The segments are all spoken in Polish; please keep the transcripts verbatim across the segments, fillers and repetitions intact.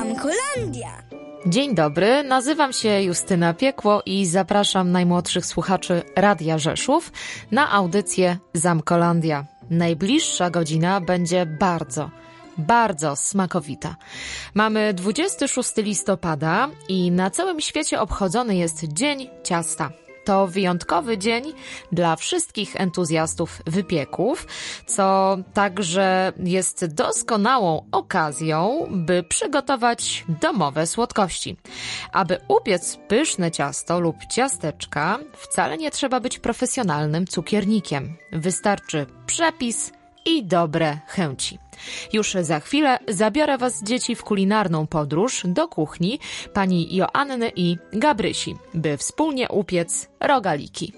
Zamkolandia. Dzień dobry, nazywam się Justyna Piekło i zapraszam najmłodszych słuchaczy Radia Rzeszów na audycję Zamkolandia. Najbliższa godzina będzie bardzo, bardzo smakowita. Mamy dwudziestego szóstego listopada i na całym świecie obchodzony jest Dzień Ciasta. To wyjątkowy dzień dla wszystkich entuzjastów wypieków, co także jest doskonałą okazją, by przygotować domowe słodkości. Aby upiec pyszne ciasto lub ciasteczka, wcale nie trzeba być profesjonalnym cukiernikiem. Wystarczy przepis i dobre chęci. Już za chwilę zabiorę was, dzieci, w kulinarną podróż do kuchni pani Joanny i Gabrysi, by wspólnie upiec rogaliki.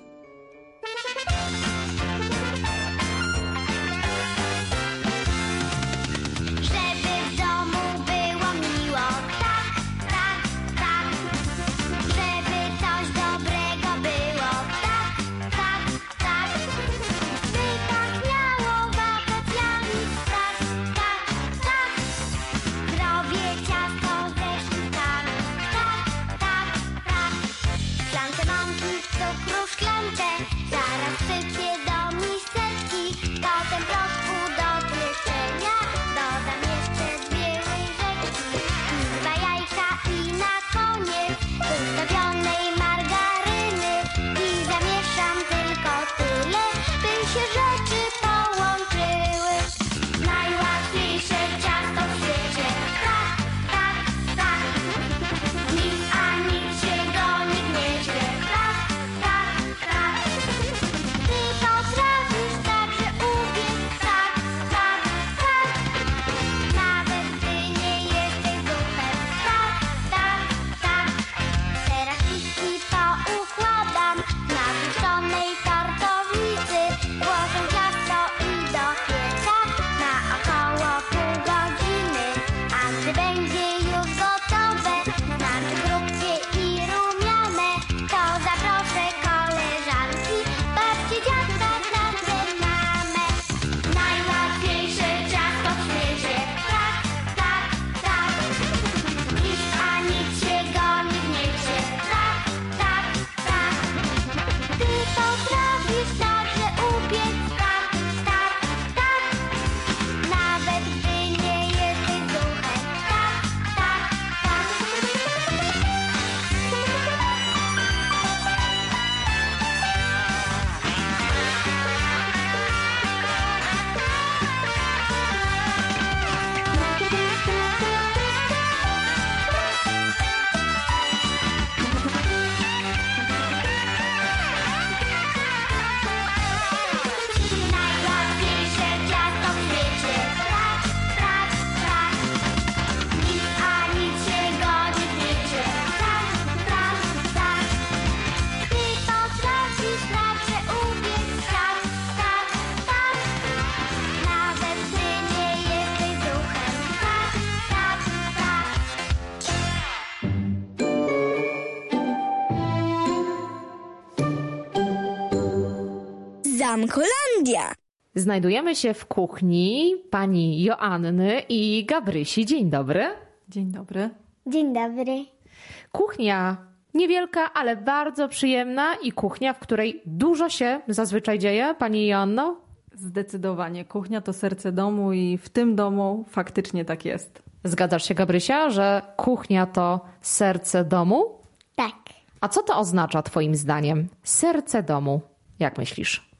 Zamkolandia. Znajdujemy się w kuchni pani Joanny i Gabrysi. Dzień dobry. Dzień dobry. Dzień dobry. Kuchnia niewielka, ale bardzo przyjemna i kuchnia, w której dużo się zazwyczaj dzieje. Pani Joanno? Zdecydowanie. Kuchnia to serce domu i w tym domu faktycznie tak jest. Zgadzasz się, Gabrysia, że kuchnia to serce domu? Tak. A co to oznacza twoim zdaniem? Serce domu. Jak myślisz?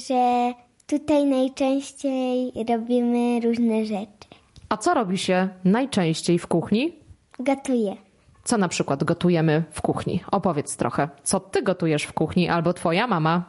Że tutaj najczęściej robimy różne rzeczy. A co robi się najczęściej w kuchni? Gotuję. Co na przykład gotujemy w kuchni? Opowiedz trochę. Co ty gotujesz w kuchni albo twoja mama?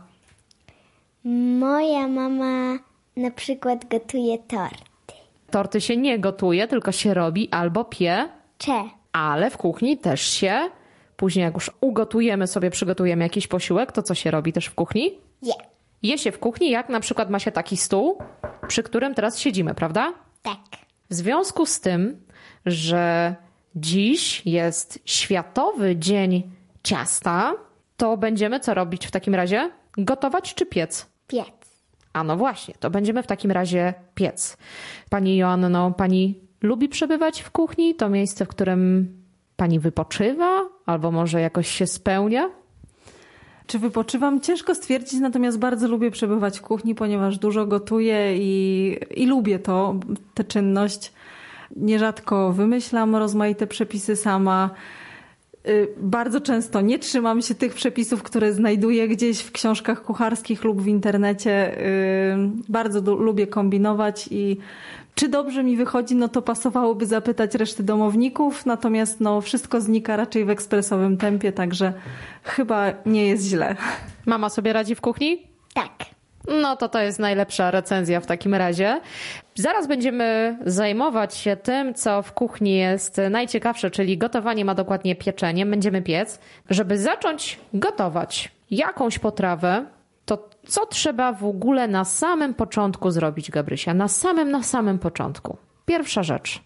Moja mama na przykład gotuje torty. Torty się nie gotuje, tylko się robi albo pie. Cze. Ale w kuchni też się, później jak już ugotujemy sobie, przygotujemy jakiś posiłek, to co się robi też w kuchni? Je. Je się w kuchni, jak na przykład ma się taki stół, przy którym teraz siedzimy, prawda? Tak. W związku z tym, że dziś jest Światowy Dzień Ciasta, to będziemy co robić w takim razie? Gotować czy piec? Piec. A no właśnie, to będziemy w takim razie piec. Pani Joanno, pani lubi przebywać w kuchni? To miejsce, w którym pani wypoczywa? Albo może jakoś się spełnia? Czy wypoczywam? Ciężko stwierdzić, natomiast bardzo lubię przebywać w kuchni, ponieważ dużo gotuję i, i lubię to, tę czynność. Nierzadko wymyślam rozmaite przepisy sama. Bardzo często nie trzymam się tych przepisów, które znajduję gdzieś w książkach kucharskich lub w internecie. Bardzo do, lubię kombinować i czy dobrze mi wychodzi, no to pasowałoby zapytać reszty domowników, natomiast no wszystko znika raczej w ekspresowym tempie, także chyba nie jest źle. Mama sobie radzi w kuchni? Tak. No to to jest najlepsza recenzja w takim razie. Zaraz będziemy zajmować się tym, co w kuchni jest najciekawsze, czyli gotowaniem, a dokładnie pieczeniem. Będziemy piec. Żeby zacząć gotować jakąś potrawę, to co trzeba w ogóle na samym początku zrobić, Gabrysia? Na samym, na samym początku. Pierwsza rzecz.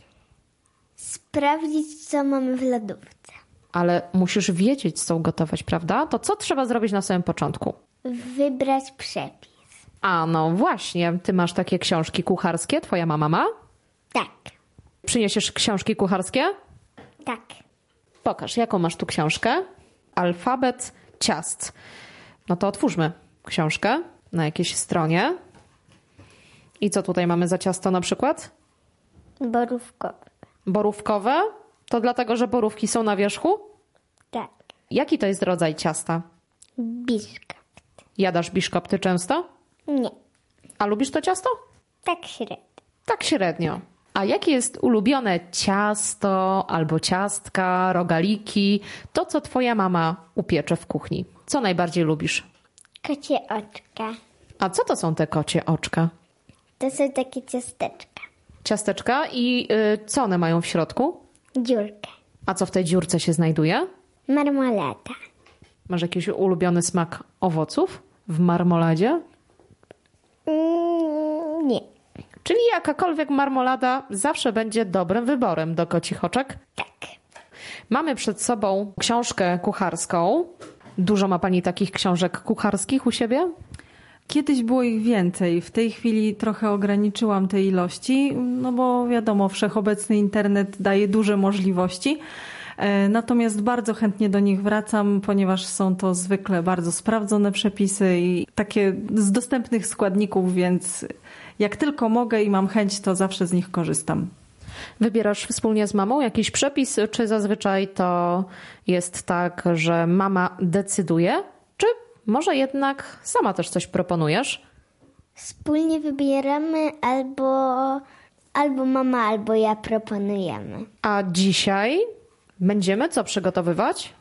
Sprawdzić, co mamy w lodówce. Ale musisz wiedzieć, co gotować, prawda? To co trzeba zrobić na samym początku? Wybrać przepis. A no właśnie, ty masz takie książki kucharskie, twoja mama ma? Tak. Przyniesiesz książki kucharskie? Tak. Pokaż, jaką masz tu książkę? Alfabet ciast. No to otwórzmy książkę na jakiejś stronie. I co tutaj mamy za ciasto na przykład? Borówkowe. Borówkowe? To dlatego, że borówki są na wierzchu? Tak. Jaki to jest rodzaj ciasta? Biszkopt. Jadasz biszkopty często? Nie. A lubisz to ciasto? Tak średnio. Tak średnio. A jakie jest ulubione ciasto albo ciastka, rogaliki? To, co twoja mama upiecze w kuchni. Co najbardziej lubisz? Kocie oczka. A co to są te kocie oczka? To są takie ciasteczka. Ciasteczka i y, co one mają w środku? Dziurkę. A co w tej dziurce się znajduje? Marmolada. Masz jakiś ulubiony smak owoców w marmoladzie? Mm, nie. Czyli jakakolwiek marmolada zawsze będzie dobrym wyborem do kocich oczek? Tak. Mamy przed sobą książkę kucharską. Dużo ma pani takich książek kucharskich u siebie? Kiedyś było ich więcej. W tej chwili trochę ograniczyłam te ilości, no bo wiadomo, wszechobecny internet daje duże możliwości. Natomiast bardzo chętnie do nich wracam, ponieważ są to zwykle bardzo sprawdzone przepisy i takie z dostępnych składników, więc jak tylko mogę i mam chęć, to zawsze z nich korzystam. Wybierasz wspólnie z mamą jakiś przepis, czy zazwyczaj to jest tak, że mama decyduje, czy może jednak sama też coś proponujesz? Wspólnie wybieramy albo, albo mama, albo ja proponujemy. A dzisiaj będziemy co przygotowywać?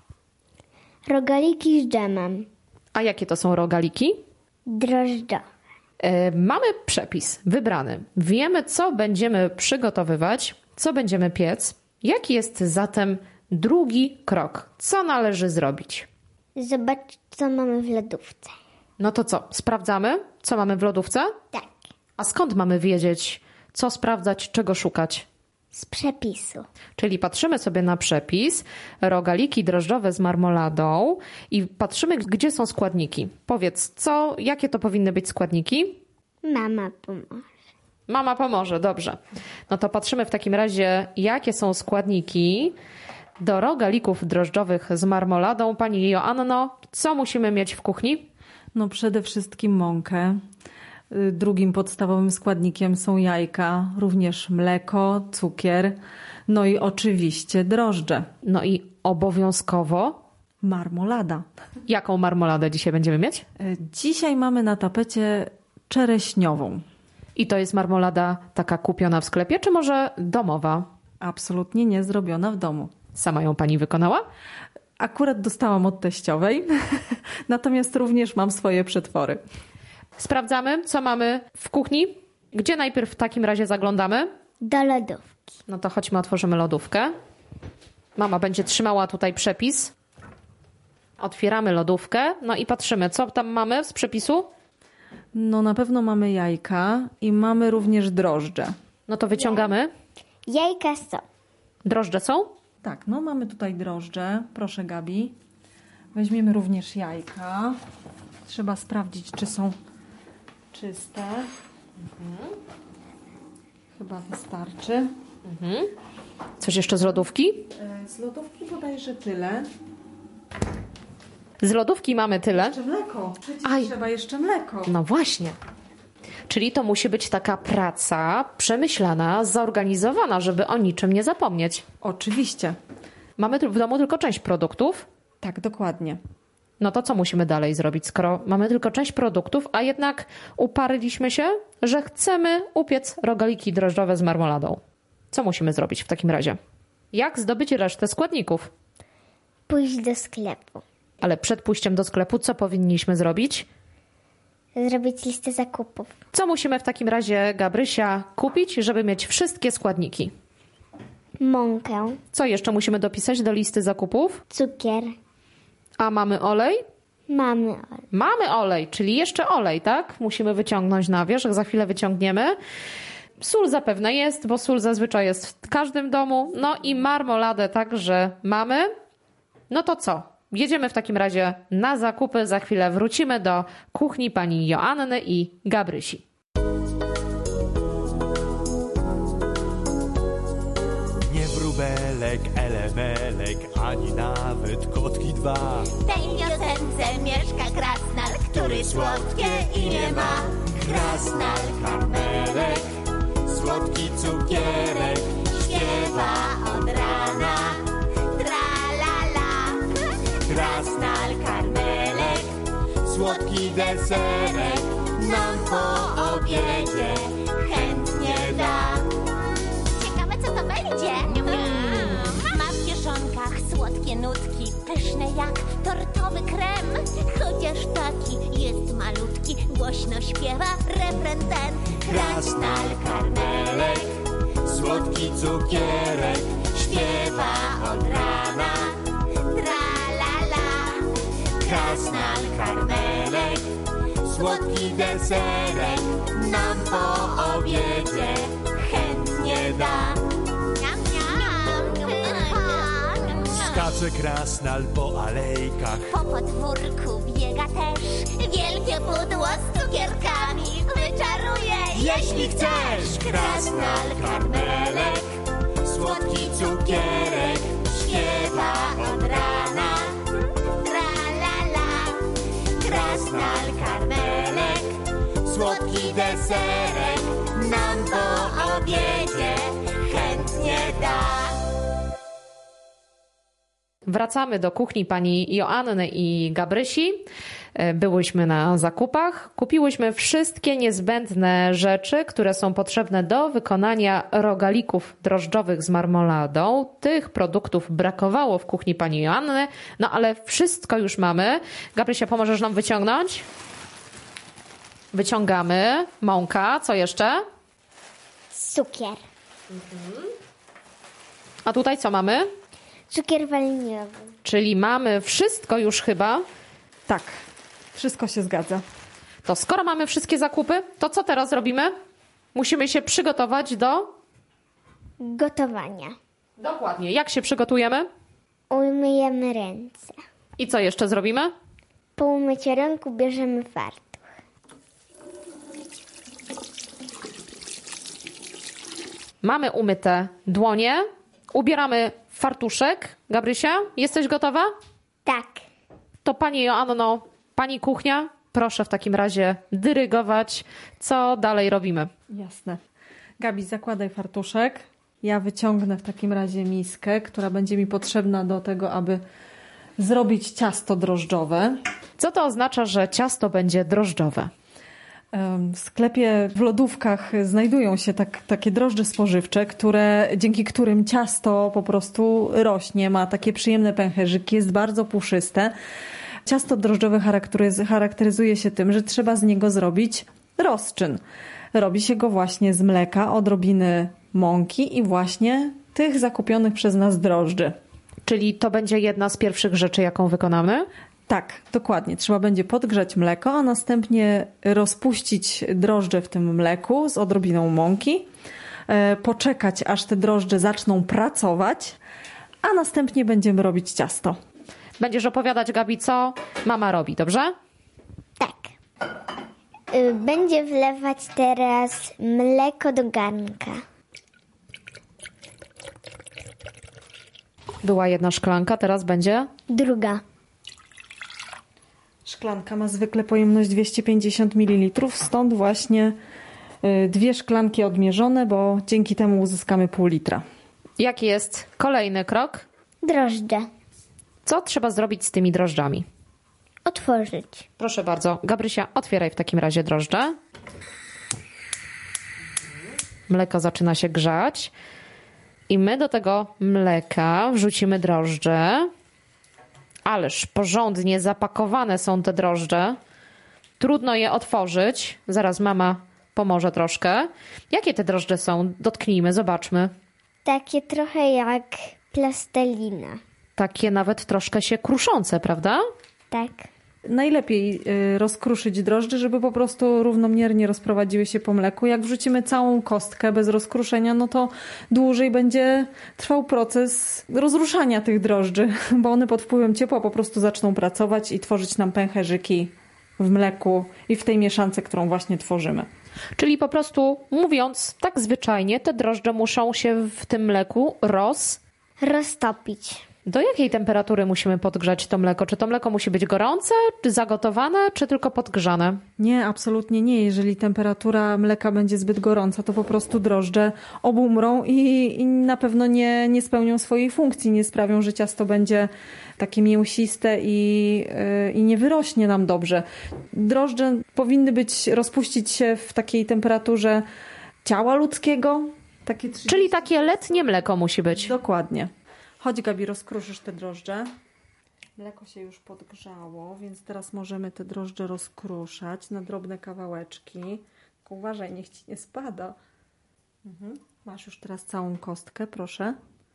Rogaliki z dżemem. A jakie to są rogaliki? Drożdżowe. Yy, mamy przepis wybrany. Wiemy, co będziemy przygotowywać, co będziemy piec. Jaki jest zatem drugi krok? Co należy zrobić? Zobacz, co mamy w lodówce. No to co? Sprawdzamy, co mamy w lodówce? Tak. A skąd mamy wiedzieć, co sprawdzać, czego szukać? Z przepisu. Czyli patrzymy sobie na przepis, rogaliki drożdżowe z marmoladą i patrzymy, gdzie są składniki. Powiedz, co, jakie to powinny być składniki? Mama pomoże. Mama pomoże, dobrze. No to patrzymy w takim razie, jakie są składniki do rogalików drożdżowych z marmoladą. Pani Joanno, co musimy mieć w kuchni? No przede wszystkim mąkę. Drugim podstawowym składnikiem są jajka, również mleko, cukier, no i oczywiście drożdże. No i obowiązkowo Marmolada. jaką marmoladę dzisiaj będziemy mieć? Dzisiaj mamy na tapecie czereśniową. I to jest marmolada taka kupiona w sklepie, czy może domowa? Absolutnie nie zrobiona w domu. Sama ją pani wykonała? Akurat dostałam od teściowej, natomiast również mam swoje przetwory. Sprawdzamy, co mamy w kuchni. Gdzie najpierw w takim razie zaglądamy? Do lodówki. No to chodźmy, otworzymy lodówkę. Mama będzie trzymała tutaj przepis. Otwieramy lodówkę, no i patrzymy, co tam mamy z przepisu? No na pewno mamy jajka i mamy również drożdże. No to wyciągamy. Jajka są. Drożdże są? Tak, no mamy tutaj drożdże. Proszę, Gabi. Weźmiemy również jajka. Trzeba sprawdzić, czy są czyste. Mhm. Chyba wystarczy. Mhm. Coś jeszcze z lodówki? Z lodówki bodajże tyle. Z lodówki mamy tyle. Jeszcze mleko. Przecież Aj. trzeba jeszcze mleko. No właśnie. Czyli to musi być taka praca przemyślana, zorganizowana, żeby o niczym nie zapomnieć. Oczywiście. Mamy w domu tylko część produktów. Tak, dokładnie. No to co musimy dalej zrobić, skoro mamy tylko część produktów, a jednak uparliśmy się, że chcemy upiec rogaliki drożdżowe z marmoladą? Co musimy zrobić w takim razie? Jak zdobyć resztę składników? Pójść do sklepu. Ale przed pójściem do sklepu co powinniśmy zrobić? Zrobić listę zakupów. Co musimy w takim razie, Gabrysia, kupić, żeby mieć wszystkie składniki? Mąkę. Co jeszcze musimy dopisać do listy zakupów? Cukier. A mamy olej? Mamy olej. Mamy olej, czyli jeszcze olej, tak? Musimy wyciągnąć na wierzch, za chwilę wyciągniemy. Sól zapewne jest, bo sól zazwyczaj jest w każdym domu. No i marmoladę także mamy. No to co? Jedziemy w takim razie na zakupy. Za chwilę wrócimy do kuchni pani Joanny i Gabrysi. Nie wróbelek, elemelek, ani nawet kotki dwa. W tej piosence mieszka krasnal, który słodkie imię ma. Krasnal, karmelek, Słodki cukierek śpiewa od rana. Tra-la-la. Krasnal, karmelek, słodki deserek nam po obiedzie Chętnie da. Ciekawe, co to będzie. Ma w kieszonkach słodkie nutki, pyszne jak tortowy krem. Chociaż taki jest malutki, głośno śpiewa refren ten. Krasnal, karmelek, słodki cukierek Śpiewa od rana. Tra-la-la. Krasnal, karmelek, słodki deserek nam po obiedzie Chętnie da. Niam, niam. Skacze krasnal po alejkach. Po podwórku biega też. Wielkie pudło z cukierkami wyczaruje, Jeśli chcesz, krasnal, karmelek, słodki cukierek śpiewa od rana. Tra-la-la. Krasnal, karmelek, słodki deserek nam po obiedzie chętnie da. Wracamy do kuchni pani Joanny i Gabrysi. Byłyśmy na zakupach. Kupiłyśmy wszystkie niezbędne rzeczy, które są potrzebne do wykonania rogalików drożdżowych z marmoladą. Tych produktów brakowało w kuchni pani Joanny, no ale wszystko już mamy. Gabrysia, pomożesz nam wyciągnąć? Wyciągamy. Mąka. Co jeszcze? Cukier. A tutaj co mamy? Cukier waniliowy. Czyli mamy wszystko już chyba. Tak, wszystko się zgadza. To skoro mamy wszystkie zakupy, to co teraz robimy? Musimy się przygotować do... Gotowania. Dokładnie. Jak się przygotujemy? Umyjemy ręce. I co jeszcze zrobimy? Po umyciu ręku bierzemy fartuch. Mamy umyte dłonie. Ubieramy fartuszek. Gabrysia, jesteś gotowa? Tak. To pani Joanno, pani kuchnia, proszę w takim razie dyrygować, co dalej robimy. Jasne. Gabi, zakładaj fartuszek. Ja wyciągnę w takim razie miskę, która będzie mi potrzebna do tego, aby zrobić ciasto drożdżowe. Co to oznacza, że ciasto będzie drożdżowe? W sklepie, w lodówkach znajdują się tak, takie drożdże spożywcze, które, dzięki którym ciasto po prostu rośnie, ma takie przyjemne pęcherzyki, jest bardzo puszyste. Ciasto drożdżowe charakteryz- charakteryzuje się tym, że trzeba z niego zrobić rozczyn. Robi się go właśnie z mleka, odrobiny mąki i właśnie tych zakupionych przez nas drożdży. Czyli to będzie jedna z pierwszych rzeczy, jaką wykonamy? Tak, dokładnie. Trzeba będzie podgrzać mleko, a następnie rozpuścić drożdże w tym mleku z odrobiną mąki, poczekać, aż te drożdże zaczną pracować, a następnie będziemy robić ciasto. Będziesz opowiadać, Gabi, co mama robi, dobrze? Tak. Y, Będzie wlewać teraz mleko do garnka. Była jedna szklanka, teraz będzie... Druga. Szklanka ma zwykle pojemność dwieście pięćdziesiąt mililitrów, stąd właśnie y, dwie szklanki odmierzone, bo dzięki temu uzyskamy pół litra. Jaki jest kolejny krok? Drożdże. Co trzeba zrobić z tymi drożdżami? Otworzyć. Proszę bardzo, Gabrysia, otwieraj w takim razie drożdże. Mleko zaczyna się grzać. I my do tego mleka wrzucimy drożdże. Ależ porządnie zapakowane są te drożdże. Trudno je otworzyć. Zaraz mama pomoże troszkę. Jakie te drożdże są? Dotknijmy, zobaczmy. Takie trochę jak plastelina. Takie nawet troszkę się kruszące, prawda? Tak. Najlepiej y, rozkruszyć drożdże, żeby po prostu równomiernie rozprowadziły się po mleku. Jak wrzucimy całą kostkę bez rozkruszenia, no to dłużej będzie trwał proces rozruszania tych drożdży, bo one pod wpływem ciepła po prostu zaczną pracować i tworzyć nam pęcherzyki w mleku i w tej mieszance, którą właśnie tworzymy. Czyli po prostu mówiąc tak zwyczajnie, te drożdże muszą się w tym mleku roz... Roztopić. Do jakiej temperatury musimy podgrzać to mleko? Czy to mleko musi być gorące, czy zagotowane, czy tylko podgrzane? Nie, absolutnie nie. Jeżeli temperatura mleka będzie zbyt gorąca, to po prostu drożdże obumrą i, i na pewno nie, nie spełnią swojej funkcji, nie sprawią, że ciasto będzie takie mięsiste i, yy, i nie wyrośnie nam dobrze. Drożdże powinny być, rozpuścić się w takiej temperaturze ciała ludzkiego. Takie trzydzieści... Czyli takie letnie mleko musi być. Dokładnie. Chodź, Gabi, rozkruszysz te drożdże. Mleko się już podgrzało, więc teraz możemy te drożdże rozkruszać na drobne kawałeczki. Tylko uważaj, niech ci nie spada. Mhm. Masz już teraz całą kostkę, proszę.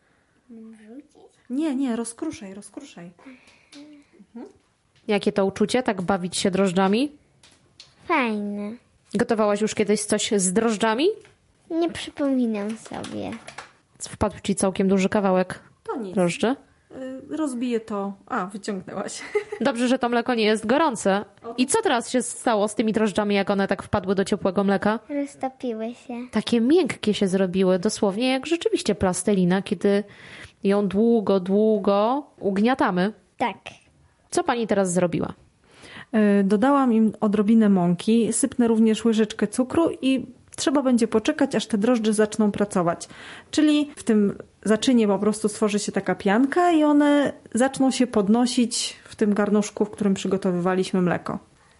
Nie, nie, rozkruszaj, rozkruszaj. Mhm. Jakie to uczucie, tak bawić się drożdżami? Fajne. Gotowałaś już kiedyś coś z drożdżami? Nie przypominam sobie. Wpadł ci całkiem duży kawałek To nic. drożdży. Y, Rozbiję to. A, wyciągnęłaś. Dobrze, że to mleko nie jest gorące. I co teraz się stało z tymi drożdżami, jak one tak wpadły do ciepłego mleka? Roztopiły się. Takie miękkie się zrobiły, dosłownie jak rzeczywiście plastelina, kiedy ją długo, długo ugniatamy. Tak. Co pani teraz zrobiła? Y, Dodałam im odrobinę mąki, sypnę również łyżeczkę cukru i trzeba będzie poczekać, aż te drożdże zaczną pracować. Czyli w tym zaczynie po prostu stworzy się taka pianka i one zaczną się podnosić w tym garnuszku, w którym przygotowywaliśmy mleko.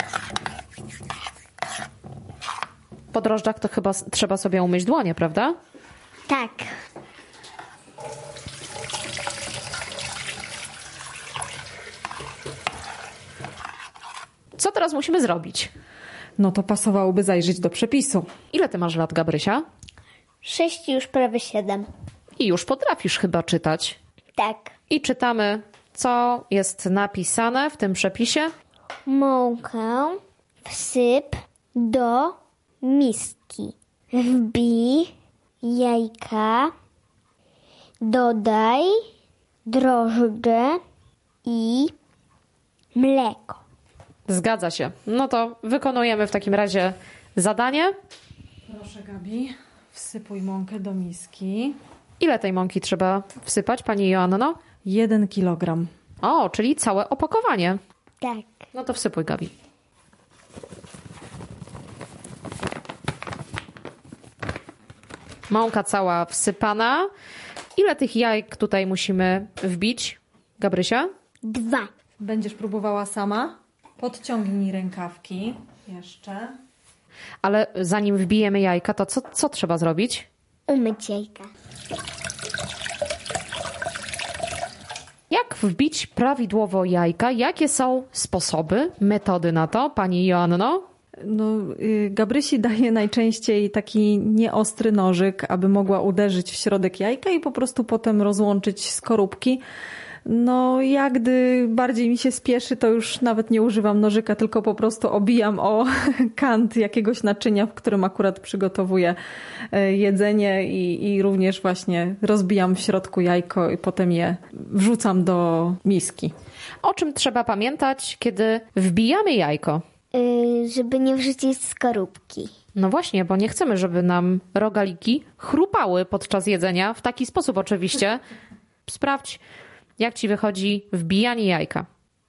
Po drożdżach to chyba s- trzeba sobie umyć dłonie, prawda? Tak. Co teraz musimy zrobić? No to pasowałoby zajrzeć do przepisu. Ile ty masz lat, Gabrysia? Sześć, już prawie siedem. I już potrafisz chyba czytać. Tak. I czytamy, co jest napisane w tym przepisie. Mąkę wsyp do miski. Wbij jajka. Dodaj drożdże i mleko. Zgadza się. No to wykonujemy w takim razie zadanie. Proszę, Gabi, wsypuj mąkę do miski. Ile tej mąki trzeba wsypać, pani Joanno? Jeden kilogram. O, czyli całe opakowanie. Tak. No to wsypuj, Gabi. Mąka cała wsypana. Ile tych jajek tutaj musimy wbić, Gabrysia? Dwa. Będziesz próbowała sama? Podciągnij rękawki. Jeszcze. Ale zanim wbijemy jajka, to co, co trzeba zrobić? Umyć jajka. Jak wbić prawidłowo jajka? Jakie są sposoby, metody na to, pani Joanno? No, y, Gabrysi daje najczęściej taki nieostry nożyk, aby mogła uderzyć w środek jajka i po prostu potem rozłączyć skorupki. No, ja gdy bardziej mi się spieszy, to już nawet nie używam nożyka, tylko po prostu obijam o kant jakiegoś naczynia, w którym akurat przygotowuję jedzenie i, i również właśnie rozbijam w środku jajko i potem je wrzucam do miski. O czym trzeba pamiętać, kiedy wbijamy jajko? Yy, żeby nie wrzucić skorupki. No właśnie, bo nie chcemy, żeby nam rogaliki chrupały podczas jedzenia. W taki sposób oczywiście. sprawdź, jak ci wychodzi wbijanie jajka.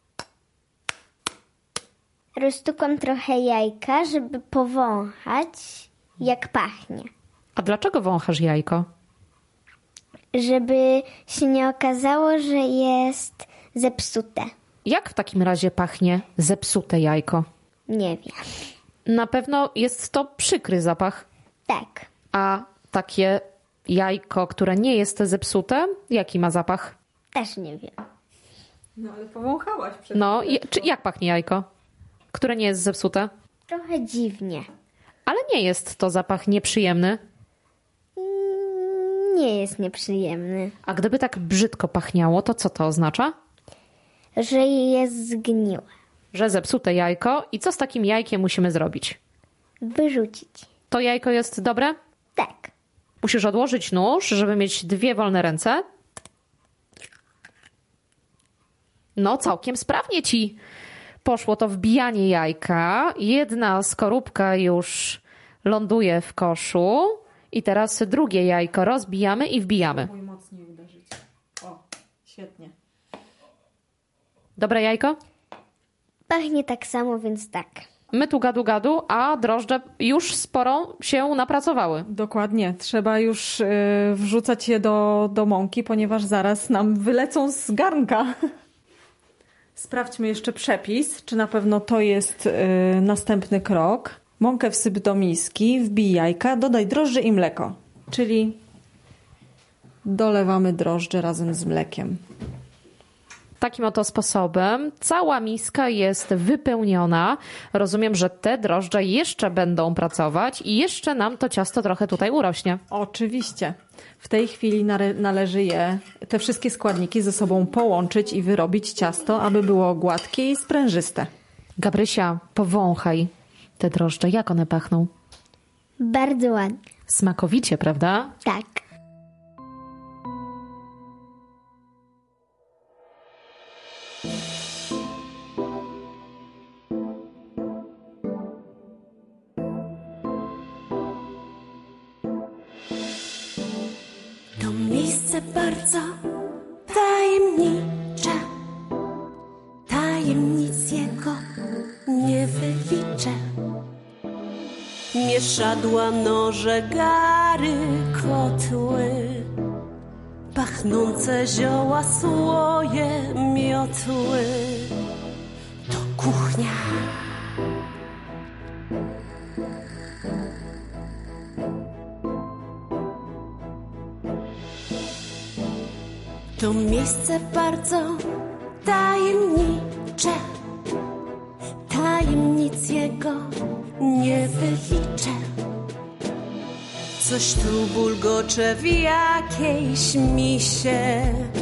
Roztukłam trochę jajka, żeby powąchać, jak pachnie. A dlaczego wąchasz jajko? Żeby się nie okazało, że jest zepsute. Jak w takim razie pachnie zepsute jajko? Nie wiem. Na pewno jest to przykry zapach. Tak. A takie jajko, które nie jest zepsute, jaki ma zapach? Też nie wiem. No ale powąchałaś przed No, je, czy jak pachnie jajko, które nie jest zepsute? Trochę dziwnie. Ale nie jest to zapach nieprzyjemny. Mm, Nie jest nieprzyjemny. A gdyby tak brzydko pachniało, to co to oznacza? Że jest zgniłe. Że zepsute jajko. I co z takim jajkiem musimy zrobić? Wyrzucić. To jajko jest dobre? Tak. Musisz odłożyć nóż, żeby mieć dwie wolne ręce. No, całkiem sprawnie ci poszło to wbijanie jajka. Jedna skorupka już ląduje w koszu. I teraz drugie jajko rozbijamy i wbijamy. Mój mocniej uderzyć. O, świetnie. Dobre jajko? Pachnie tak samo, więc tak. My tu gadu gadu, a drożdże już sporo się napracowały. Dokładnie. Trzeba już y, wrzucać je do, do mąki, ponieważ zaraz nam wylecą z garnka. Sprawdźmy jeszcze przepis, czy na pewno to jest y, następny krok. Mąkę wsyp do miski, wbij jajka, dodaj drożdże i mleko. Czyli dolewamy drożdże razem z mlekiem. Takim oto sposobem cała miska jest wypełniona. Rozumiem, że te drożdże jeszcze będą pracować i jeszcze nam to ciasto trochę tutaj urośnie. Oczywiście. W tej chwili nale- należy je, te wszystkie składniki ze sobą połączyć i wyrobić ciasto, aby było gładkie i sprężyste. Gabrysia, powąchaj te drożdże. Jak one pachną? Bardzo ładnie. Smakowicie, prawda? Tak. To miejsce bardzo tajemnicze, tajemnic jego nie wyliczę. Mieszadła, noże, gary, kotły, pachnące zioła, słoje, miotły. To kuchnia. To miejsce bardzo tajemnicze, tajemnic jego nie wyliczę. Coś tu bulgocze w jakiejś misie,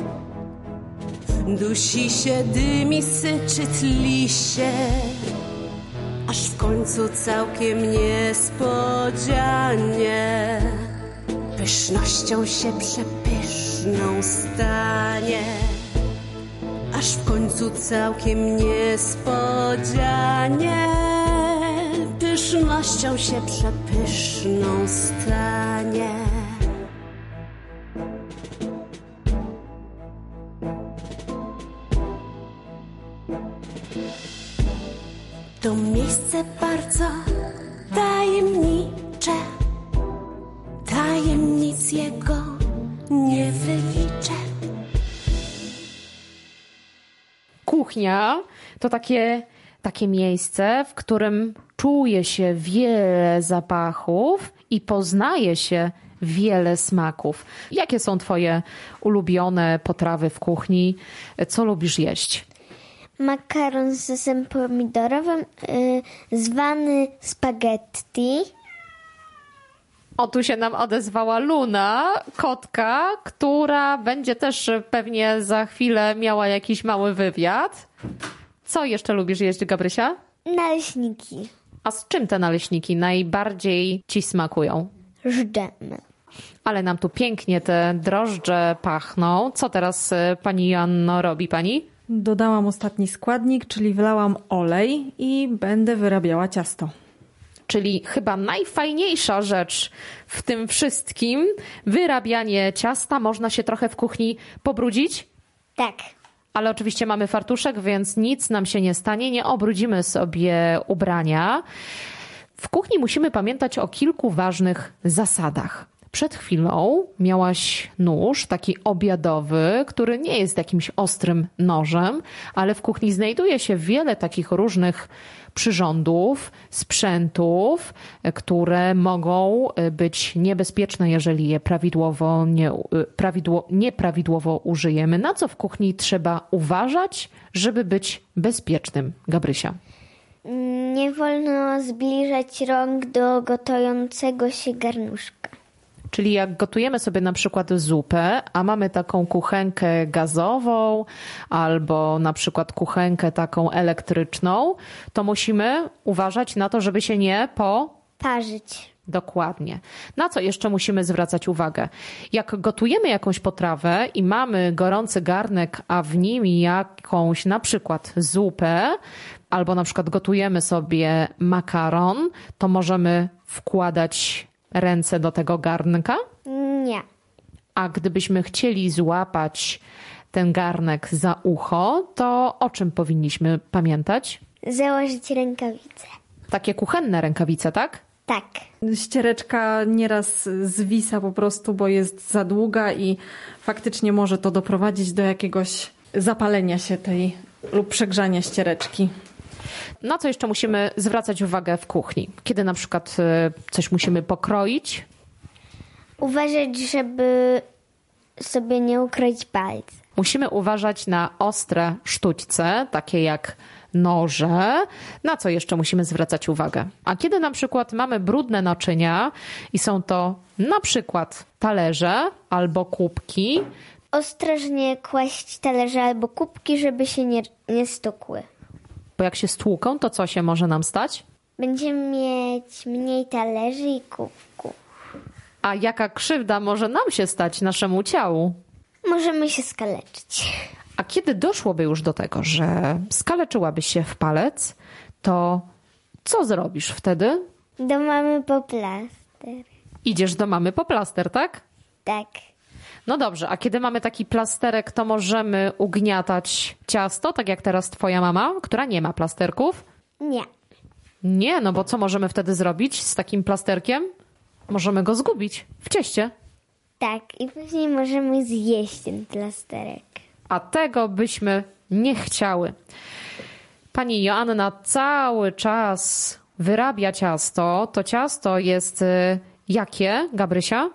dusi się, dymi, syczy, tli się, aż w końcu całkiem niespodzianie pysznością się przepyszną stanie. Aż w końcu całkiem niespodzianie pysznością się przepyszną stanie. To miejsce bardzo tajemnicze, tajemnic jego nie wyliczę. Kuchnia to takie, takie miejsce, w którym czuje się wiele zapachów i poznaje się wiele smaków. Jakie są twoje ulubione potrawy w kuchni? Co lubisz jeść? Makaron z sosem pomidorowym, y, zwany spaghetti. O, tu się nam odezwała Luna, kotka, która będzie też pewnie za chwilę miała jakiś mały wywiad. Co jeszcze lubisz jeść, Gabrysia? Naleśniki. A z czym te naleśniki najbardziej ci smakują? Z dżemem. Ale nam tu pięknie te drożdże pachną. Co teraz y, pani Joanno robi pani? Dodałam ostatni składnik, czyli wlałam olej i będę wyrabiała ciasto. czyli chyba najfajniejsza rzecz w tym wszystkim, wyrabianie ciasta. Można się trochę w kuchni pobrudzić, Tak. ale oczywiście mamy fartuszek, więc nic nam się nie stanie, nie obrudzimy sobie ubrania. W kuchni musimy pamiętać o kilku ważnych zasadach. Przed chwilą miałaś nóż, taki obiadowy, który nie jest jakimś ostrym nożem, ale w kuchni znajduje się wiele takich różnych przyrządów, sprzętów, które mogą być niebezpieczne, jeżeli je prawidłowo nie, prawidło, nieprawidłowo użyjemy. Na co w kuchni trzeba uważać, żeby być bezpiecznym? Gabrysia. Nie wolno zbliżać rąk do gotującego się garnuszka. Czyli jak gotujemy sobie na przykład zupę, a mamy taką kuchenkę gazową albo na przykład kuchenkę taką elektryczną, to musimy uważać na to, żeby się nie po... Parzyć. Dokładnie. Na co jeszcze musimy zwracać uwagę? Jak gotujemy jakąś potrawę i mamy gorący garnek, a w nim jakąś na przykład zupę, albo na przykład gotujemy sobie makaron, to możemy wkładać ręce do tego garnka? Nie. A gdybyśmy chcieli złapać ten garnek za ucho, to o czym powinniśmy pamiętać? Założyć rękawice. Takie kuchenne rękawice, tak? Tak. Ściereczka nieraz zwisa po prostu, bo jest za długa i faktycznie może to doprowadzić do jakiegoś zapalenia się tej lub przegrzania ściereczki. Na co jeszcze musimy zwracać uwagę w kuchni? Kiedy na przykład coś musimy pokroić? Uważać, żeby sobie nie ukroić palce. Musimy uważać na ostre sztućce, takie jak noże. Na co jeszcze musimy zwracać uwagę? A kiedy na przykład mamy brudne naczynia i są to na przykład talerze albo kubki. Ostrożnie kłaść talerze albo kubki, żeby się nie, nie stukły. Bo jak się stłuką, to co się może nam stać? Będziemy mieć mniej talerzy i kubków. A jaka krzywda może nam się stać, naszemu ciału? Możemy się skaleczyć. A kiedy doszłoby już do tego, że skaleczyłabyś się w palec, to co zrobisz wtedy? Do mamy po plaster. Idziesz do mamy po plaster, tak? Tak. No dobrze, a kiedy mamy taki plasterek, to możemy ugniatać ciasto, tak jak teraz twoja mama, która nie ma plasterków? Nie. Nie, no bo co możemy wtedy zrobić z takim plasterkiem? Możemy go zgubić w cieście. Tak. I później możemy zjeść ten plasterek. A tego byśmy nie chciały. Pani Joanna cały czas wyrabia ciasto. To ciasto jest y, jakie, Gabrysia?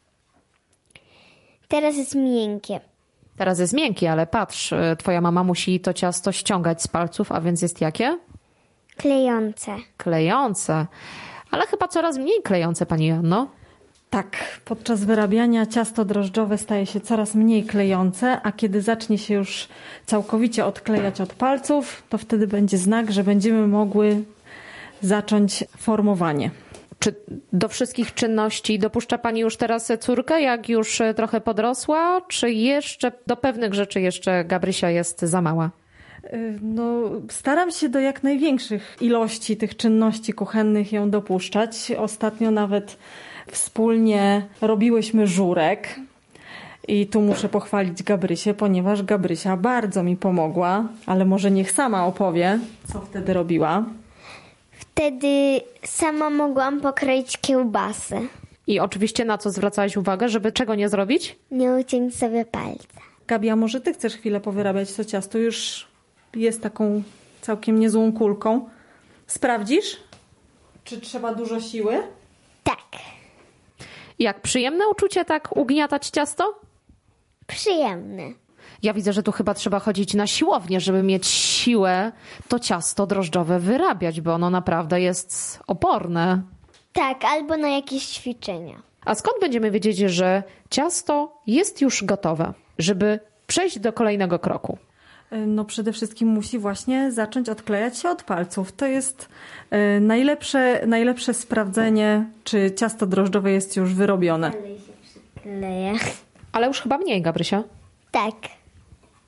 Teraz jest miękkie. Teraz jest miękkie, ale patrz, y, twoja mama musi to ciasto ściągać z palców, a więc jest jakie? Klejące. Klejące. Ale chyba coraz mniej klejące, pani Joanno. Tak, podczas wyrabiania ciasto drożdżowe staje się coraz mniej klejące, a kiedy zacznie się już całkowicie odklejać od palców, to wtedy będzie znak, że będziemy mogły zacząć formowanie. Czy do wszystkich czynności dopuszcza pani już teraz córkę, jak już trochę podrosła, czy jeszcze do pewnych rzeczy jeszcze Gabrysia jest za mała? No, staram się do jak największych ilości tych czynności kuchennych ją dopuszczać. Ostatnio nawet wspólnie robiłyśmy żurek i tu muszę pochwalić Gabrysię, ponieważ Gabrysia bardzo mi pomogła, ale może niech sama opowie, co wtedy robiła. Wtedy sama mogłam pokroić kiełbasę. I oczywiście na co zwracałaś uwagę, żeby czego nie zrobić? Nie uciąć sobie palca. Gabi, a może ty chcesz chwilę powyrabiać to ciasto? Już jest taką całkiem niezłą kulką. Sprawdzisz? Czy trzeba dużo siły? Tak. Jak przyjemne uczucie tak ugniatać ciasto? Przyjemne. Ja widzę, że tu chyba trzeba chodzić na siłownię, żeby mieć siłę to ciasto drożdżowe wyrabiać, bo ono naprawdę jest oporne. Tak, albo na jakieś ćwiczenia. A skąd będziemy wiedzieć, że ciasto jest już gotowe, żeby przejść do kolejnego kroku? No przede wszystkim musi właśnie zacząć odklejać się od palców. To jest y, najlepsze, najlepsze sprawdzenie, czy ciasto drożdżowe jest już wyrobione. Kleję. Ale już chyba mniej, Gabrysia. Tak.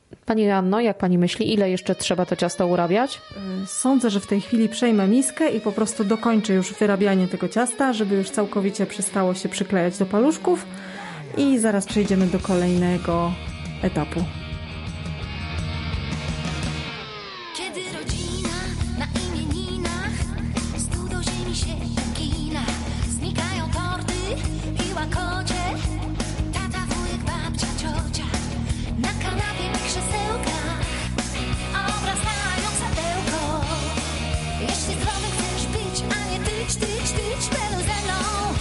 Pani Joanno, jak pani myśli, ile jeszcze trzeba to ciasto urabiać? Sądzę, że w tej chwili przejmę miskę i po prostu dokończę już wyrabianie tego ciasta, żeby już całkowicie przestało się przyklejać do paluszków i zaraz przejdziemy do kolejnego etapu. Kiedy rodzina na imieninach, stół do ziemi się ugina, znikają torty i łakocie, tata, wujek, babcia, ciocia, na kanapie i krzesełkach obracają sadełko. Jeśli zdrowy chcesz być, a nie tyć, tyć, tyć, trenuj ze mną.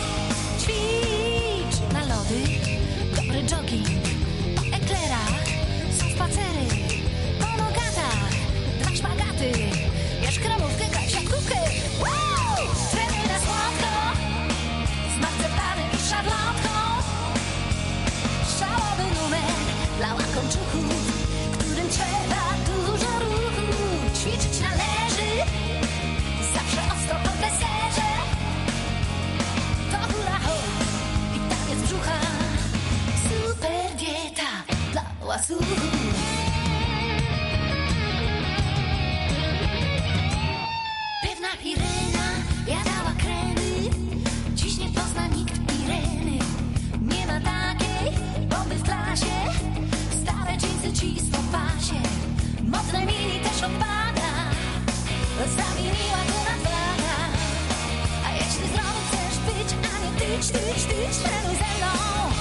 Ćwicz na lody, dobry jogging, po eklerach są spacery, po nogatach dwa szpagaty, jesz kremówkę, graj w siatkówkę. Wow! Trenuj na słodko, z marcepanem i szarlotką. Szalowy numer dla łakomczuchów, którym trzeba dużo ruchu. Ćwiczyć należy, zawsze ostro po deserze. To hula hop i taniec brzucha, super dieta dla łasuchów. Pewna Irena jadała kremy, dziś nie pozna nikt Ireny. Nie ma takiej bomby w klasie, stare dżinsy cisną w pasie, modne mini też odpada, zamieniła go na dwa. A jeśli zdrowy chcesz być, a nie tyć, tyć, tyć, trenuj ze mną.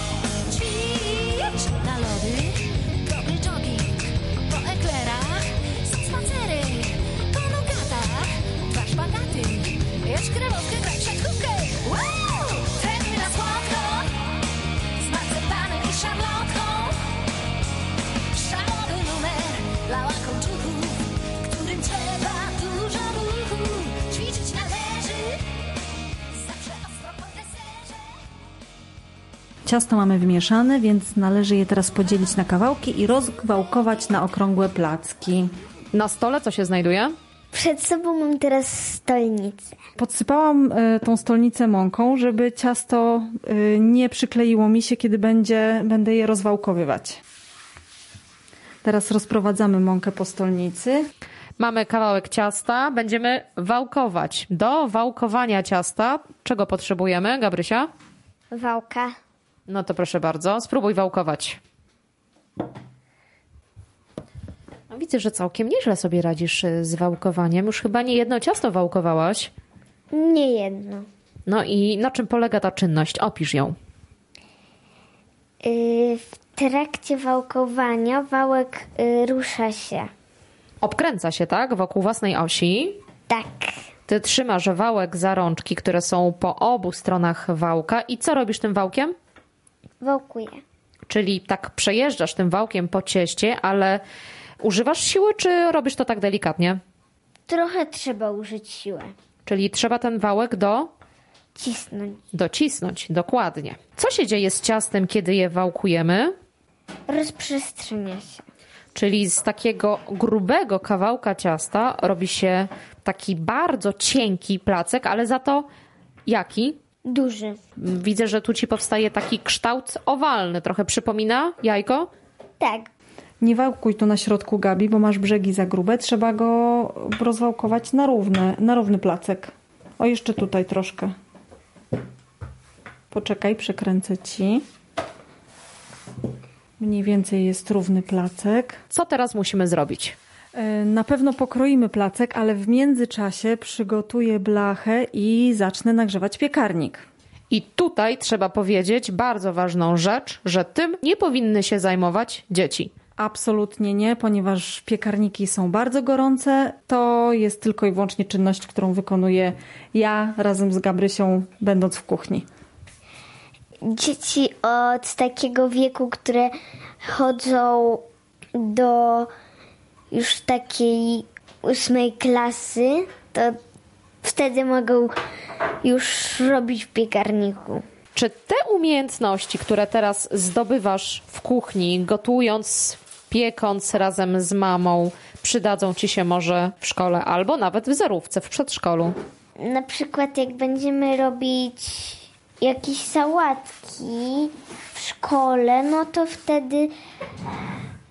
Ćwicz na lody, dobry jogging, po eklerach są spacery, po nogatach dwa szpagaty, jesz kremówkę, graj w siatkówkę. Wow! Trenuj na słodko, z marcepanem i szarlotką. Szalowy numer dla łakomczuchów, którym trzeba dużo ruchu. Ćwiczyć należy, zawsze ostro po deserze. Ciasto mamy wymieszane, więc należy je teraz podzielić na kawałki i rozgwałkować na okrągłe placki. Na stole co się znajduje? Przed sobą mam teraz stolnicę. Podsypałam y, tą stolnicę mąką, żeby ciasto y, nie przykleiło mi się, kiedy będzie, będę je rozwałkowywać. Teraz rozprowadzamy mąkę po stolnicy. Mamy kawałek ciasta, będziemy wałkować. Do wałkowania ciasta czego potrzebujemy, Gabrysia? Wałka. No to proszę bardzo, spróbuj wałkować. No widzę, że całkiem nieźle sobie radzisz y, z wałkowaniem. Już chyba nie jedno ciasto wałkowałaś. Nie jedno. No i na czym polega ta czynność? Opisz ją. Yy, w trakcie wałkowania wałek yy, rusza się. Obkręca się, tak? Wokół własnej osi. Tak. Ty trzymasz wałek za rączki, które są po obu stronach wałka. I co robisz tym wałkiem? Wałkuję. Czyli tak przejeżdżasz tym wałkiem po cieście, ale używasz siły, czy robisz to tak delikatnie? Trochę trzeba użyć siły. Czyli trzeba ten wałek do... Cisnąć. docisnąć, dokładnie. Co się dzieje z ciastem, kiedy je wałkujemy? Rozprzestrzenia się. Czyli z takiego grubego kawałka ciasta robi się taki bardzo cienki placek, ale za to jaki? Duży. Widzę, że tu ci powstaje taki kształt owalny. Trochę przypomina jajko? Tak. Nie wałkuj tu na środku, Gabi, bo masz brzegi za grube. Trzeba go rozwałkować na równy, na równy placek. O, jeszcze tutaj troszkę. Poczekaj, przekręcę ci. Mniej więcej jest równy placek. Co teraz musimy zrobić? Na pewno pokroimy placek, ale w międzyczasie przygotuję blachę i zacznę nagrzewać piekarnik. I tutaj trzeba powiedzieć bardzo ważną rzecz, że tym nie powinny się zajmować dzieci. Absolutnie nie, ponieważ piekarniki są bardzo gorące. To jest tylko i wyłącznie czynność, którą wykonuję ja razem z Gabrysią, będąc w kuchni. Dzieci od takiego wieku, które chodzą do już takiej ósmej klasy, to wtedy mogą już robić w piekarniku. Czy te umiejętności, które teraz zdobywasz w kuchni, gotując, piekąc razem z mamą, przydadzą ci się może w szkole albo nawet w zerówce, w przedszkolu? Na przykład jak będziemy robić jakieś sałatki w szkole, no to wtedy przy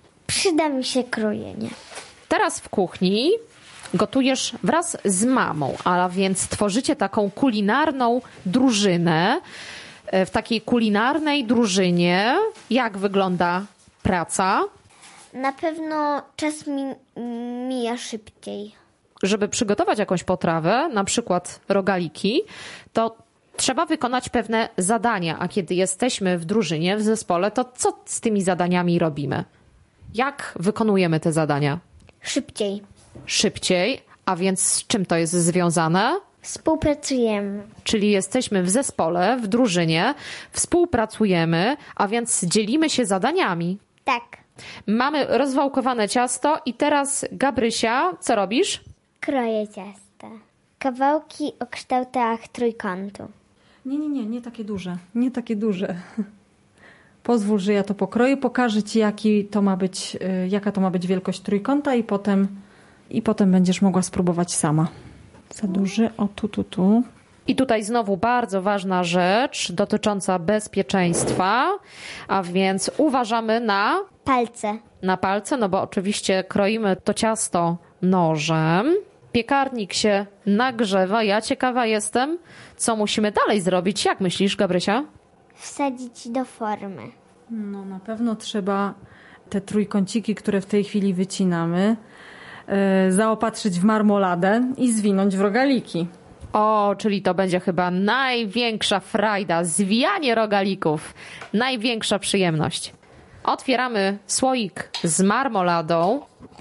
Przyda mi się krojenie. Teraz w kuchni gotujesz wraz z mamą, a więc tworzycie taką kulinarną drużynę. W takiej kulinarnej drużynie jak wygląda praca? Na pewno czas mi, mija szybciej. Żeby przygotować jakąś potrawę, na przykład rogaliki, to trzeba wykonać pewne zadania, a kiedy jesteśmy w drużynie, w zespole, to co z tymi zadaniami robimy? Jak wykonujemy te zadania? Szybciej. Szybciej, a więc z czym to jest związane? Współpracujemy. Czyli jesteśmy w zespole, w drużynie, współpracujemy, a więc dzielimy się zadaniami. Tak. Mamy rozwałkowane ciasto i teraz, Gabrysia, co robisz? Kroję ciasta. Kawałki o kształtach trójkątu. Nie, nie, nie, nie takie duże. Nie takie duże. Pozwól, że ja to pokroję, pokażę Ci, jaki to ma być, jaka to ma być wielkość trójkąta i potem, i potem będziesz mogła spróbować sama. Za duży, o tu, tu, tu. I tutaj znowu bardzo ważna rzecz dotycząca bezpieczeństwa, a więc uważamy na, Palce. na palce, no bo oczywiście kroimy to ciasto nożem. Piekarnik się nagrzewa. Ja ciekawa jestem, co musimy dalej zrobić. Jak myślisz, Gabrysia? Wsadzić do formy. No na pewno trzeba te trójkąciki, które w tej chwili wycinamy, yy, zaopatrzyć w marmoladę i zwinąć w rogaliki. O, czyli to będzie chyba największa frajda, zwijanie rogalików. Największa przyjemność. Otwieramy słoik z marmoladą.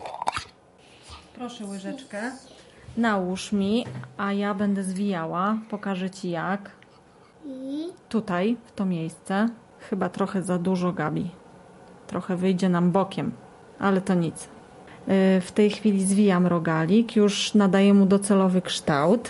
Proszę łyżeczkę. Nałóż mi, a ja będę zwijała. Pokażę Ci jak. I Tutaj, w to miejsce. Chyba trochę za dużo, Gabi. Trochę wyjdzie nam bokiem, ale to nic. Yy, w tej chwili zwijam rogalik. Już nadaję mu docelowy kształt.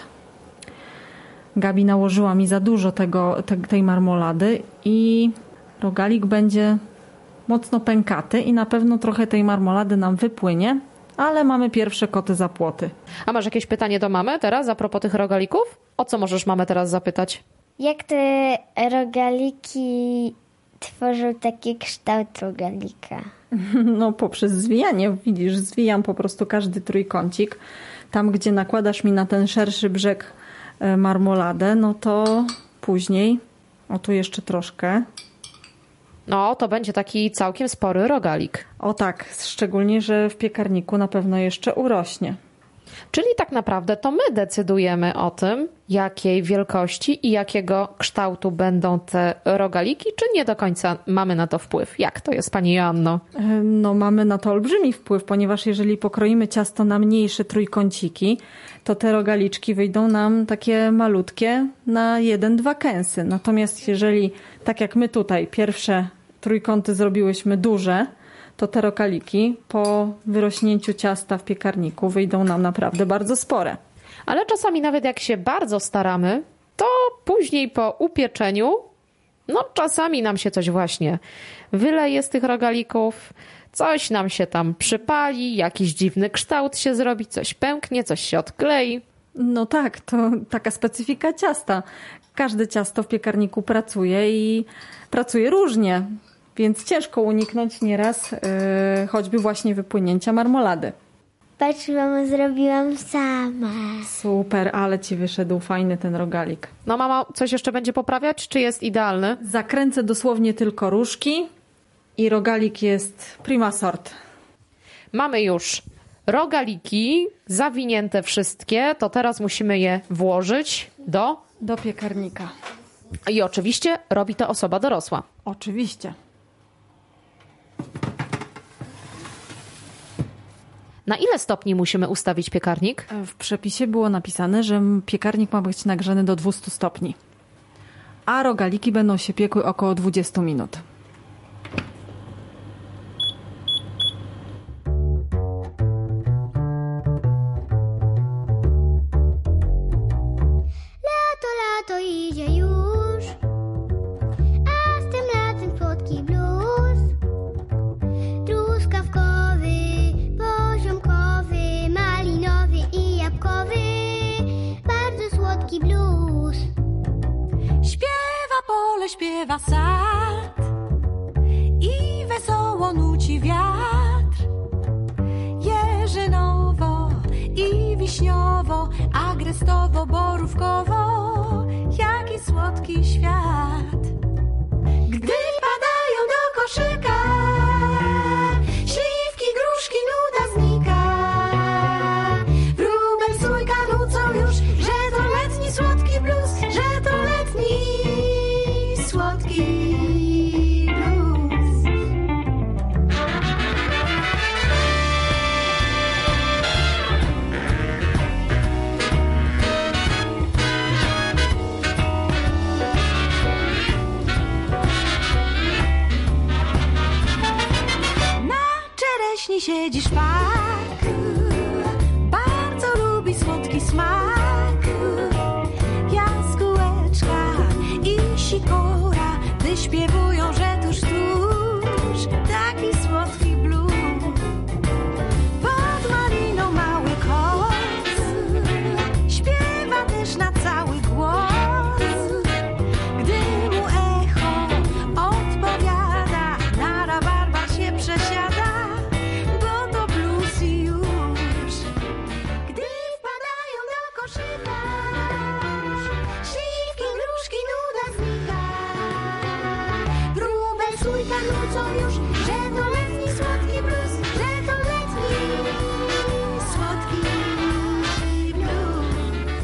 Gabi nałożyła mi za dużo tego, te, tej marmolady i rogalik będzie mocno pękaty i na pewno trochę tej marmolady nam wypłynie, ale mamy pierwsze koty za płoty. A masz jakieś pytanie do mamy teraz a propos tych rogalików? O co możesz mamę teraz zapytać? jak te rogaliki tworzą taki kształt rogalika? No poprzez zwijanie, widzisz, zwijam po prostu każdy trójkącik. Tam, gdzie nakładasz mi na ten szerszy brzeg marmoladę, no to później, o tu jeszcze troszkę. No, to będzie taki całkiem spory rogalik. O tak, szczególnie, że w piekarniku na pewno jeszcze urośnie. Czyli tak naprawdę to my decydujemy o tym, jakiej wielkości i jakiego kształtu będą te rogaliki, czy nie do końca mamy na to wpływ? Jak to jest, pani Joanno? No mamy na to olbrzymi wpływ, ponieważ jeżeli pokroimy ciasto na mniejsze trójkąciki, to te rogaliczki wyjdą nam takie malutkie na jeden, dwa kęsy. Natomiast jeżeli, tak jak my tutaj, pierwsze trójkąty zrobiłyśmy duże, to te rogaliki po wyrośnięciu ciasta w piekarniku wyjdą nam naprawdę bardzo spore. Ale czasami nawet jak się bardzo staramy, to później po upieczeniu, no czasami nam się coś właśnie wyleje z tych rogalików, coś nam się tam przypali, jakiś dziwny kształt się zrobi, coś pęknie, coś się odklei. No tak, to taka specyfika ciasta. Każde ciasto w piekarniku pracuje i pracuje różnie, więc ciężko uniknąć nieraz yy, choćby właśnie wypłynięcia marmolady. Patrz, mamo, zrobiłam sama. Super, ale ci wyszedł fajny ten rogalik. No mama, coś jeszcze będzie poprawiać, czy jest idealny? Zakręcę dosłownie tylko różki i rogalik jest prima sort. Mamy już rogaliki, zawinięte wszystkie, to teraz musimy je włożyć do... Do piekarnika. I oczywiście robi to osoba dorosła. Oczywiście. Na ile stopni musimy ustawić piekarnik? W przepisie było napisane, że piekarnik ma być nagrzany do dwustu stopni. A rogaliki będą się piekły około dwudziestu minut. Lato, lato idzie już, a z tym latem słodki blues. Truskawkowy, poziomkowy, malinowy i jabłkowy. Bardzo słodki blues. Śpiewa pole, śpiewa sad i wesoło nuci wiatr. agrestowo-borówkowo, jaki słodki świat. Gdy wpadają do koszyka śliwki, gruszki, nuda znika. Wróbel, sójka nucą już, że to letni słodki blues, że to letni słodki blues. Czereśni siedzi szpak, bardzo lubi słodki smak. Jaskółeczka i sikora wyśpiewują, że tuż, tuż taki słodki blues. Pod maliną mały koc śpiewa też na cały głos. Gdy mu echo odpowiada, na rabarbar się przesiada. Śliwki, gruszki, nuda znika. Wróbel, sójka nucą już, że to letni słodki blues, że to letni słodki blues.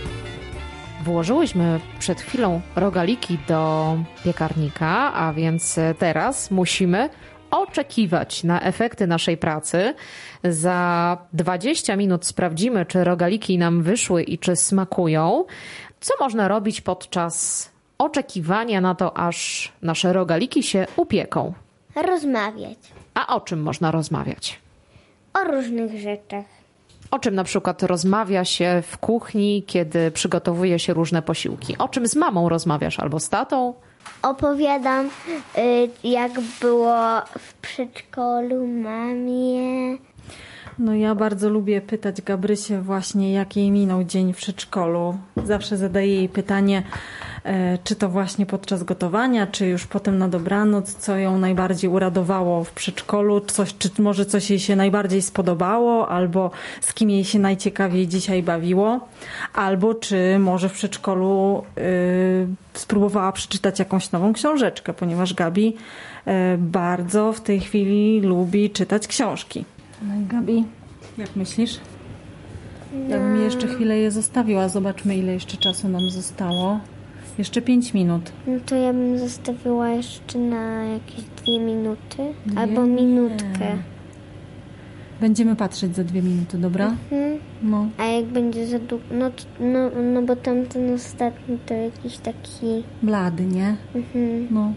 Włożyłyśmy przed chwilą rogaliki do piekarnika, a więc teraz musimy oczekiwać na efekty naszej pracy. Za dwadzieścia minut sprawdzimy, czy rogaliki nam wyszły i czy smakują. Co można robić podczas oczekiwania na to, aż nasze rogaliki się upieką? Rozmawiać A o czym można rozmawiać? o różnych rzeczach. O czym na przykład rozmawia się w kuchni, kiedy przygotowuje się różne posiłki? O czym z mamą rozmawiasz albo z tatą? Opowiadam, y, jak było w przedszkolu mamie. No ja bardzo lubię pytać Gabrysię właśnie, jak jej minął dzień w przedszkolu. Zawsze zadaję jej pytanie, e, czy to właśnie podczas gotowania, czy już potem na dobranoc, co ją najbardziej uradowało w przedszkolu, coś, czy może coś jej się najbardziej spodobało, albo z kim jej się najciekawiej dzisiaj bawiło, albo czy może w przedszkolu y, spróbowała przeczytać jakąś nową książeczkę, ponieważ Gabi y, bardzo w tej chwili lubi czytać książki. No i Gabi, jak myślisz? Ja bym jej jeszcze chwilę je zostawiła. Zobaczmy, ile jeszcze czasu nam zostało. Jeszcze pięć minut. No to ja bym zostawiła jeszcze na jakieś dwie minuty Nie. albo minutkę. Będziemy patrzeć za dwie minuty, dobra? Mhm. No. A jak będzie za długo, no, to- no, no bo tamten ostatni to jakiś taki... Blady, nie? Mhm. No.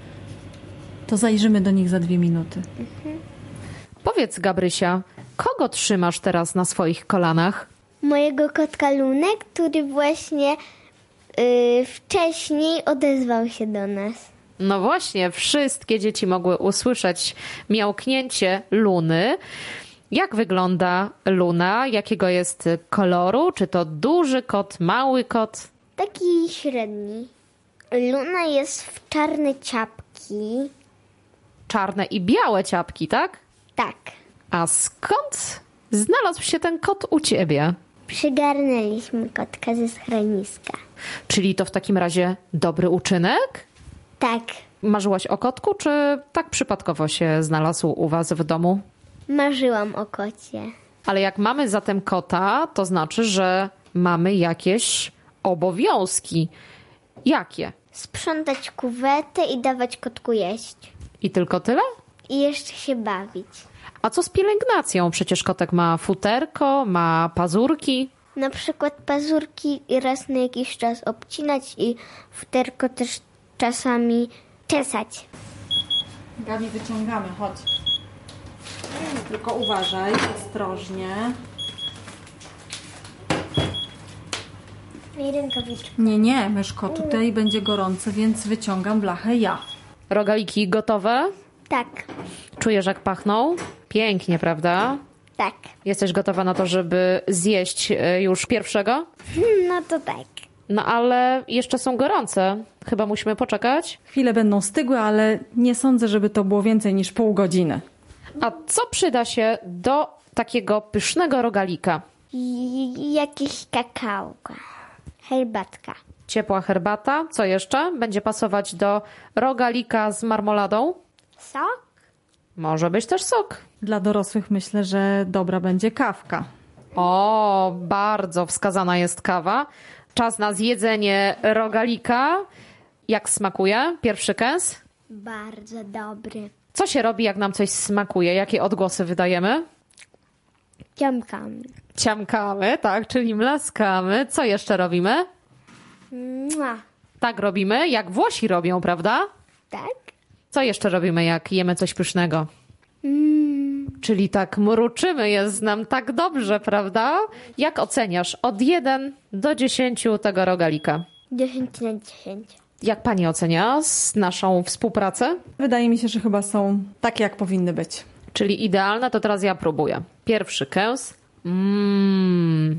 To zajrzymy do nich za dwie minuty. Powiedz, Gabrysia, kogo trzymasz teraz na swoich kolanach? Mojego kotka Lunę, który właśnie y, wcześniej odezwał się do nas. No właśnie, wszystkie dzieci mogły usłyszeć miałknięcie Luny. Jak wygląda Luna? Jakiego jest koloru? Czy to duży kot, mały kot? Taki średni. Luna jest w czarne ciapki. Czarne i białe ciapki, tak? Tak. A skąd znalazł się ten kot u ciebie? Przygarnęliśmy kotka ze schroniska. Czyli to w takim razie dobry uczynek? Tak. Marzyłaś o kotku, czy tak przypadkowo się znalazł u was w domu? Marzyłam o kocie. Ale jak mamy zatem kota, to znaczy, że mamy jakieś obowiązki. Jakie? Sprzątać kuwetę i dawać kotku jeść. I tylko tyle? I jeszcze się bawić. A co z pielęgnacją? Przecież kotek ma futerko, ma pazurki. Na przykład pazurki raz na jakiś czas obcinać i futerko też czasami czesać. Gabi, wyciągamy, chodź. Tylko uważaj, ostrożnie. I rękawiczki. Nie, nie, myszko, tutaj będzie gorące, więc wyciągam blachę ja. Rogaliki gotowe? Tak, Czujesz, jak pachną? Pięknie, prawda? tak. Jesteś gotowa na to, żeby zjeść e, już pierwszego? No to tak. No ale jeszcze są gorące. Chyba musimy poczekać. Chwile będą stygłe, ale nie sądzę, żeby to było więcej niż pół godziny. A co przyda się do takiego pysznego rogalika? I jakieś kakałka. Herbatka. Ciepła herbata. Co jeszcze będzie pasować do rogalika z marmoladą? Sok? Może być też sok. Dla dorosłych myślę, że dobra będzie kawka. O, bardzo wskazana jest kawa. Czas na zjedzenie rogalika. Jak smakuje? Pierwszy kęs? Bardzo dobry. Co się robi, jak nam coś smakuje? Jakie odgłosy wydajemy? Ciamkamy. Ciamkamy, tak, czyli mlaskamy. Co jeszcze robimy? Mua. Tak robimy, jak Włosi robią, prawda? Tak? Co jeszcze robimy, jak jemy coś pysznego? Mm. Czyli tak mruczymy, jest nam tak dobrze, prawda? Jak oceniasz od jeden do dziesięciu tego rogalika? dziesięć na dziesięć. Jak pani ocenia z naszą współpracę? Wydaje mi się, że chyba są takie, jak powinny być. Czyli idealne, to teraz ja próbuję. Pierwszy kęs. Mmm.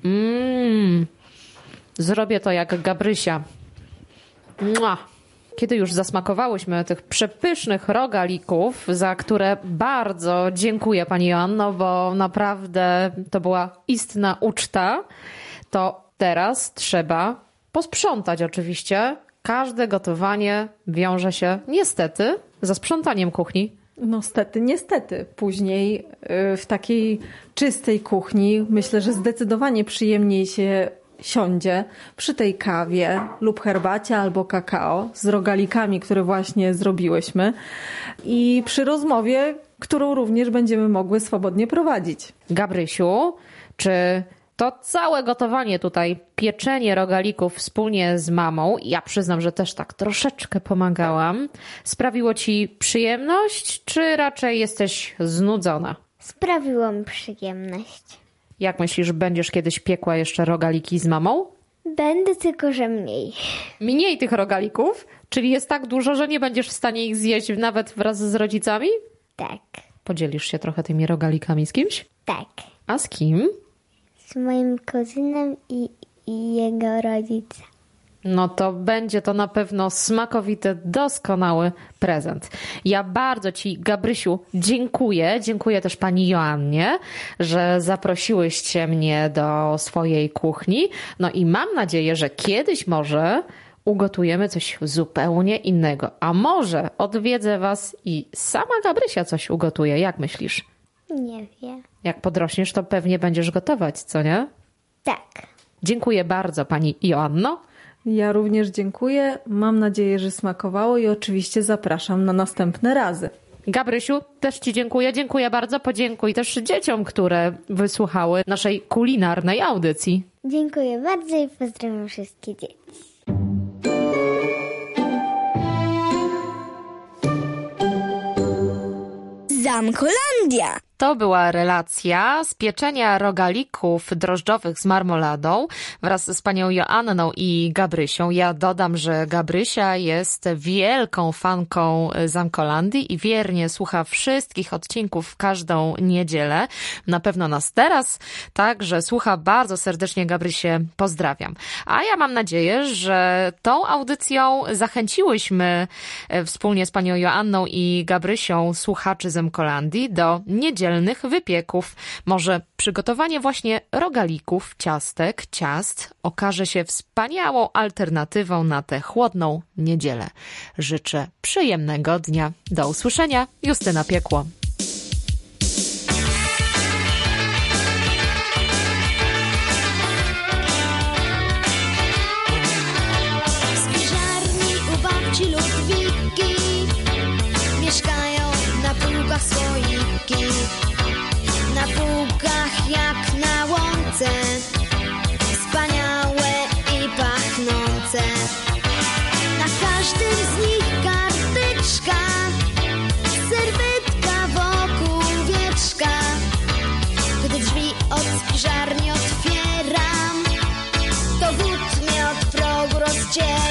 Mmm. Zrobię to jak Gabrysia. Mua. Kiedy już zasmakowałyśmy tych przepysznych rogalików, za które bardzo dziękuję pani Joanno, bo naprawdę to była istna uczta, to teraz trzeba posprzątać oczywiście. Każde gotowanie wiąże się niestety ze sprzątaniem kuchni. No stety, niestety. Później yy, w takiej czystej kuchni myślę, że zdecydowanie przyjemniej się siądzie przy tej kawie lub herbacie albo kakao z rogalikami, które właśnie zrobiłyśmy i przy rozmowie, którą również będziemy mogły swobodnie prowadzić. Gabrysiu, czy to całe gotowanie tutaj, pieczenie rogalików wspólnie z mamą, ja przyznam, że też tak troszeczkę pomagałam, sprawiło ci przyjemność, czy raczej jesteś znudzona? Sprawiło mi przyjemność. Jak myślisz, będziesz kiedyś piekła jeszcze rogaliki z mamą? Będę, tylko że mniej. Mniej tych rogalików? Czyli jest tak dużo, że nie będziesz w stanie ich zjeść nawet wraz z rodzicami? Tak, Podzielisz się trochę tymi rogalikami z kimś? tak. A z kim? Z moim kuzynem i, i jego rodzicem. No to będzie to na pewno smakowity, doskonały prezent. Ja bardzo ci, Gabrysiu, dziękuję. Dziękuję też pani Joannie, że zaprosiłyście mnie do swojej kuchni. No i mam nadzieję, że kiedyś może ugotujemy coś zupełnie innego. A może odwiedzę was i sama Gabrysia coś ugotuje. Jak myślisz? Nie wiem. Jak podrośniesz, to pewnie będziesz gotować, co nie? Tak. Dziękuję bardzo pani Joanno. Ja również dziękuję. Mam nadzieję, że smakowało i oczywiście zapraszam na następne razy. Gabrysiu, też ci dziękuję. Dziękuję bardzo. Podziękuj też dzieciom, które wysłuchały naszej kulinarnej audycji. Dziękuję bardzo i pozdrawiam wszystkie dzieci. Zamkolandia! To była relacja z pieczenia rogalików drożdżowych z marmoladą wraz z panią Joanną i Gabrysią. Ja dodam, że Gabrysia jest wielką fanką Zamkolandii i wiernie słucha wszystkich odcinków w każdą niedzielę. Na pewno nas teraz także słucha. Bardzo serdecznie Gabrysię pozdrawiam. A ja mam nadzieję, że tą audycją zachęciłyśmy wspólnie z panią Joanną i Gabrysią słuchaczy Zamkolandii do niedzielnych wypieków. Może przygotowanie właśnie rogalików, ciastek, ciast okaże się wspaniałą alternatywą na tę chłodną niedzielę. Życzę przyjemnego dnia. Do usłyszenia. Justyna Piekło. W spiżarni u babci Ludwiki mieszkają na półkach słoiki. Na półkach jak na łące, wspaniałe i pachnące. Na każdym z nich karteczka, serwetka wokół wieczka. Gdy drzwi od spiżarni otwieram, to wód mnie od progu rozdziela.